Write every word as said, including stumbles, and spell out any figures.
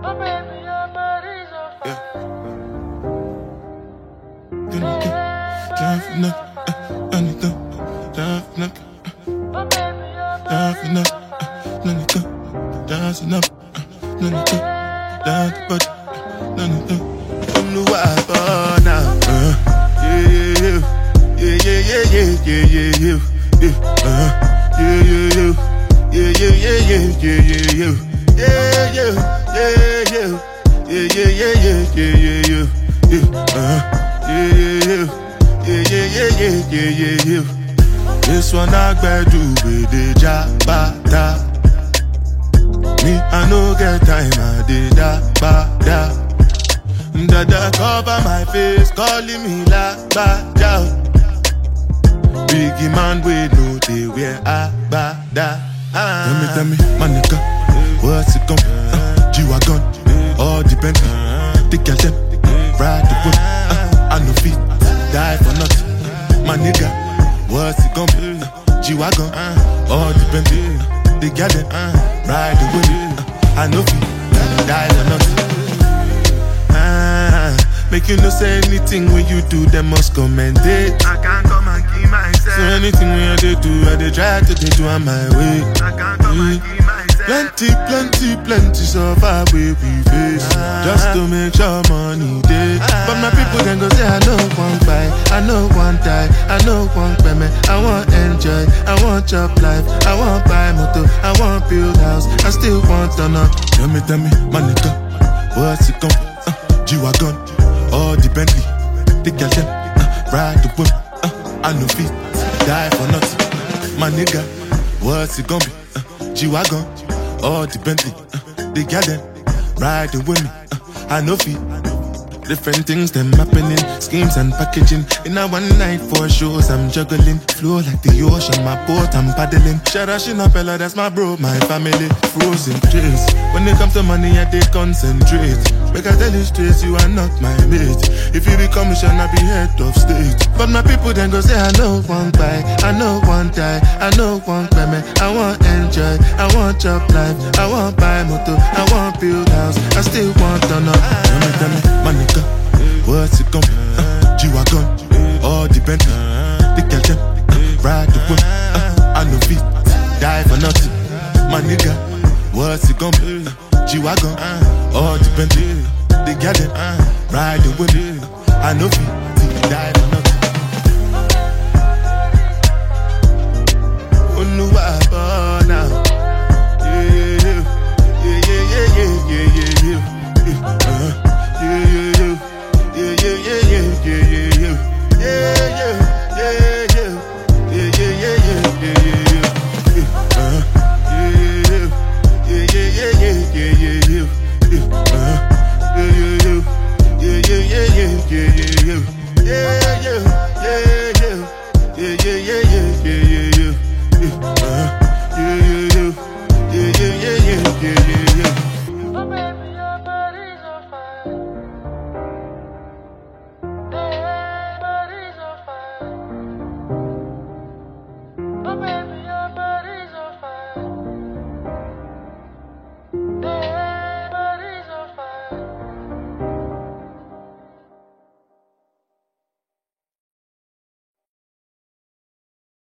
Yeah. Gonna get down for nothing. Uh, anything. Down for nothing. Uh, down for nothing. Uh, anything. Down for nothing. Uh, anything. Down to body. Anything. Don't know why I fall now. Uh, yeah, yeah, yeah, yeah, yeah, yeah, yeah, yeah, yeah, yeah. Uh, yeah, yeah, yeah, yeah, yeah, yeah, yeah, yeah, yeah, yeah, yeah, yeah, yeah, yeah. Yeah, yeah, yeah, yeah, yeah, yeah, yeah, yeah, uh, yeah, yeah, yeah, yeah, yeah, yeah, yeah, yeah, yeah. This one I better with the jabata. Me, I no get time, I did that, ba, da. Dada cover my face, calling me la, ba, da. Biggie man, we know they wear a, ba, da. Tell me, tell me, my nigga, what's it gon' uh, G-Wagon. All depend, the girl them, ride the whip, uh, I no fit, die for nothing. My nigga, what's it gon' be? Uh, G-Wagon, uh, all depend, the girl them, uh, ride the whip, uh, I no fit, die for nothing. Uh, make you no say anything when you do, them must commend it. I can't come and keep myself. So anything when I do, I dey try to do on my way. I can't come and keep myself. Plenty, plenty, plenty so far we we face, just to make sure money day. But my people then go say I know one buy, I know one die, I know one payment. I want enjoy, I want job life, I want buy motor, I want build house, I still want to know. Tell me, tell me, my nigga, what's it gon' uh, G-Wagon, all the Bentley, the girl them, uh, ride the whip, uh, I no fit, die for nothing. My nigga, what's it gon' be? Uh, G-Wagon. All the Bentley, uh, they got them riding with me. Uh, I know feet. Different things them happening, schemes and packaging. In a one night for shows, I'm juggling. Flow like the ocean, my boat I'm paddling. Sharashina fella, that's my bro, my family. Frozen trace. When it comes to money, I they concentrate. Make I tell you straight, you are not my mate. If you become mission, I be head of state. But my people then go say, I know one buy, I know one die, I know one payment. I want enjoy, I want job life, I want buy motor, I want build house, I still want to know. Tell me, tell me, my nigga, what's it gon' be? Uh, G-Wagon, all the Bentley, the girl them, uh, ride the whip, uh, I no fit, die for nothing. My nigga, what's it gon' be? Uh, G-Wagon, all the Bentley, the girl them, uh, ride the whip, uh, I no fit, die for nothing.